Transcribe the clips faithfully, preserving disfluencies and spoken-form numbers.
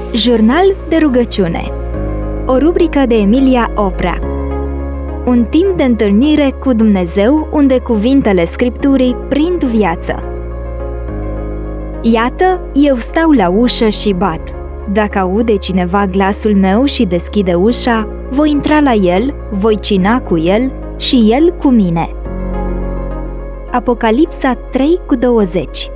Jurnal de rugăciune. O rubrică de Emilia Oprea. Un timp de întâlnire cu Dumnezeu unde cuvintele Scripturii prind viață. Iată, eu stau la ușă și bat. Dacă aude cineva glasul meu și deschide ușa, voi intra la el, voi cina cu el și el cu mine. Apocalipsa trei cu douăzeci.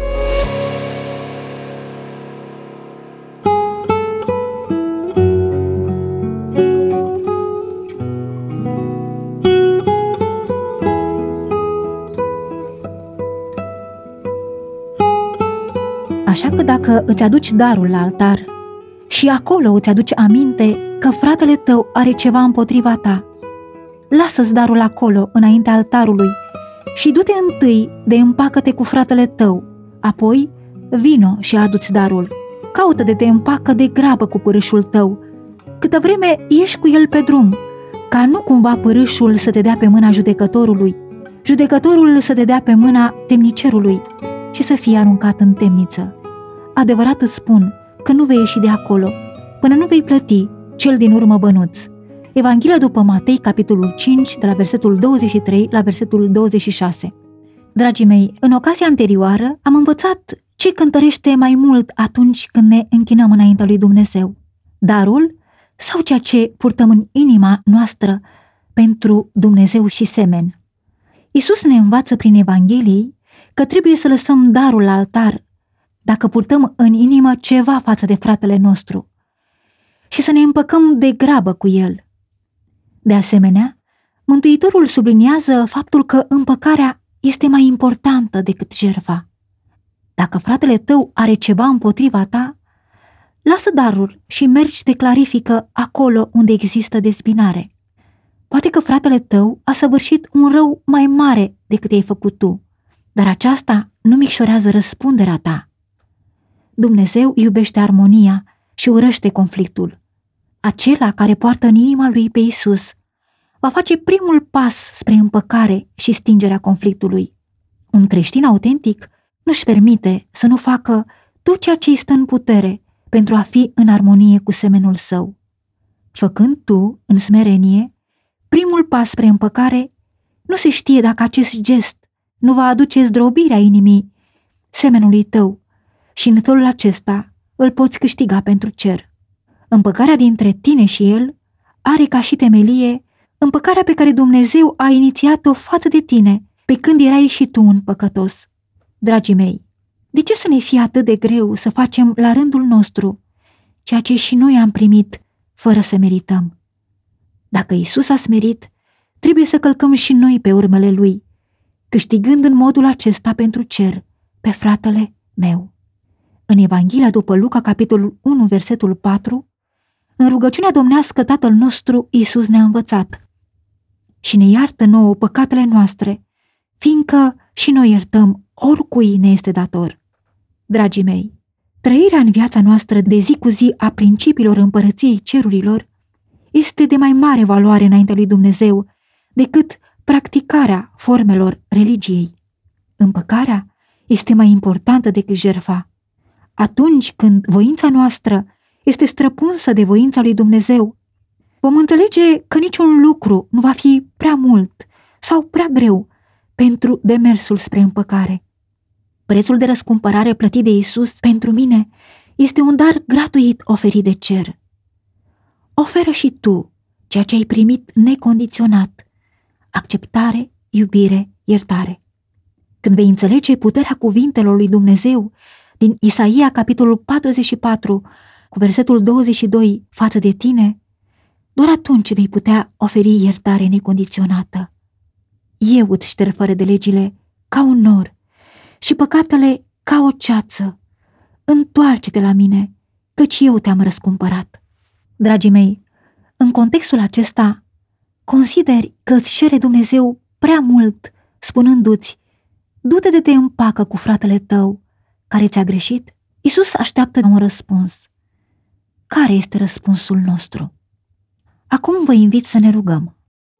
Așa că dacă îți aduci darul la altar și acolo îți aduci aminte că fratele tău are ceva împotriva ta, lasă-ți darul acolo, înaintea altarului, și du-te întâi de împacă-te cu fratele tău, apoi vino și adu-ți darul. Caută de te împacă de grabă cu părâșul tău, câtă vreme ești cu el pe drum, ca nu cumva părâșul să te dea pe mâna judecătorului, judecătorul să te dea pe mâna temnicerului și să fie aruncat în temniță. Adevărat îți spun că nu vei ieși de acolo până nu vei plăti cel din urmă bănuț. Evanghelia după Matei, capitolul cinci, de la versetul douăzeci și trei la versetul douăzeci și șase. Dragii mei, în ocazia anterioară am învățat ce cântărește mai mult atunci când ne închinăm înaintea lui Dumnezeu: darul sau ceea ce purtăm în inima noastră pentru Dumnezeu și semeni. Iisus ne învață prin Evanghelii că trebuie să lăsăm darul la altar dacă purtăm în inimă ceva față de fratele nostru și să ne împăcăm de grabă cu el. De asemenea, Mântuitorul subliniază faptul că împăcarea este mai importantă decât jertfa. Dacă fratele tău are ceva împotriva ta, lasă darul și mergi să te clarifică acolo unde există dezbinare. Poate că fratele tău a săvârșit un rău mai mare decât ai făcut tu, dar aceasta nu micșorează răspunderea ta. Dumnezeu iubește armonia și urăște conflictul. Acela care poartă în inima lui pe Iisus va face primul pas spre împăcare și stingerea conflictului. Un creștin autentic nu-și permite să nu facă tot ceea ce îi stă în putere pentru a fi în armonie cu semenul său. Făcând tu, în smerenie, primul pas spre împăcare, nu se știe dacă acest gest nu va aduce zdrobirea inimii semenului tău și în felul acesta îl poți câștiga pentru cer. Împăcarea dintre tine și el are ca și temelie împăcarea pe care Dumnezeu a inițiat-o față de tine pe când erai și tu un păcătos. Dragii mei, de ce să ne fie atât de greu să facem la rândul nostru ceea ce și noi am primit fără să merităm? Dacă Iisus a smerit, trebuie să călcăm și noi pe urmele lui, câștigând în modul acesta pentru cer pe fratele meu. În Evanghelia după Luca, capitolul unu, versetul patru, în rugăciunea domnească Tatăl nostru, Iisus ne-a învățat: și ne iartă nouă păcatele noastre, fiindcă și noi iertăm oricui ne este dator. Dragii mei, trăirea în viața noastră de zi cu zi a principiilor împărăției cerurilor este de mai mare valoare înaintea lui Dumnezeu decât practicarea formelor religiei. Împăcarea este mai importantă decât jertfa. Atunci când voința noastră este străpunsă de voința lui Dumnezeu, vom înțelege că niciun lucru nu va fi prea mult sau prea greu pentru demersul spre împăcare. Prețul de răscumpărare plătit de Iisus pentru mine este un dar gratuit oferit de cer. Oferă și tu ceea ce ai primit necondiționat: acceptare, iubire, iertare. Când vei înțelege puterea cuvintelor lui Dumnezeu din Isaia, capitolul patruzeci și patru, cu versetul douăzeci și doi față de tine, doar atunci vei putea oferi iertare necondiționată. Eu îți șterg fără de legile ca un nor și păcatele ca o ceață. Întoarce-te la mine, căci eu te-am răscumpărat. Dragii mei, în contextul acesta, consideri că îți cere Dumnezeu prea mult, spunându-ți: du-te de te împacă cu fratele tău care ți-a greșit? Iisus așteaptă un răspuns. Care este răspunsul nostru? Acum vă invit să ne rugăm.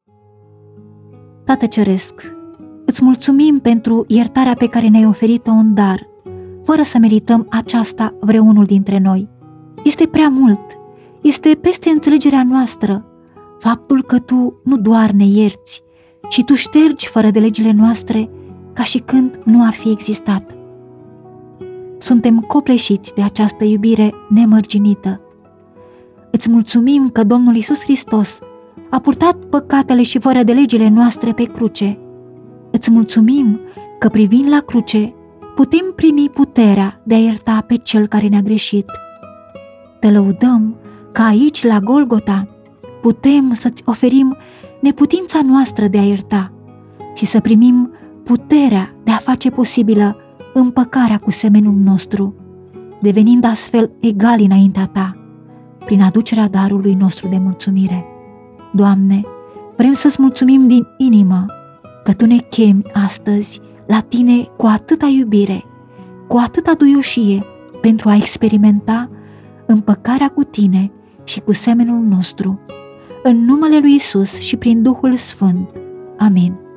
Tată Ceresc, îți mulțumim pentru iertarea pe care ne-ai oferit-o în dar, fără să merităm aceasta vreunul dintre noi. Este prea mult, este peste înțelegerea noastră faptul că Tu nu doar ne ierți, ci Tu ștergi fără de legile noastre ca și când nu ar fi existat. Suntem copleșiți de această iubire nemărginită. Îți mulțumim că Domnul Iisus Hristos a purtat păcatele și fără de legile noastre pe cruce. Îți mulțumim că privind la cruce putem primi puterea de a ierta pe cel care ne-a greșit. Te lăudăm că aici, la Golgota, putem să-ți oferim neputința noastră de a ierta și să primim puterea de a face posibilă împăcarea cu semenul nostru, devenind astfel egali înaintea Ta, prin aducerea darului nostru de mulțumire. Doamne, vrem să-ți mulțumim din inimă că Tu ne chemi astăzi la Tine cu atâta iubire, cu atâta duioșie, pentru a experimenta împăcarea cu Tine și cu semenul nostru. În numele lui Iisus și prin Duhul Sfânt. Amin.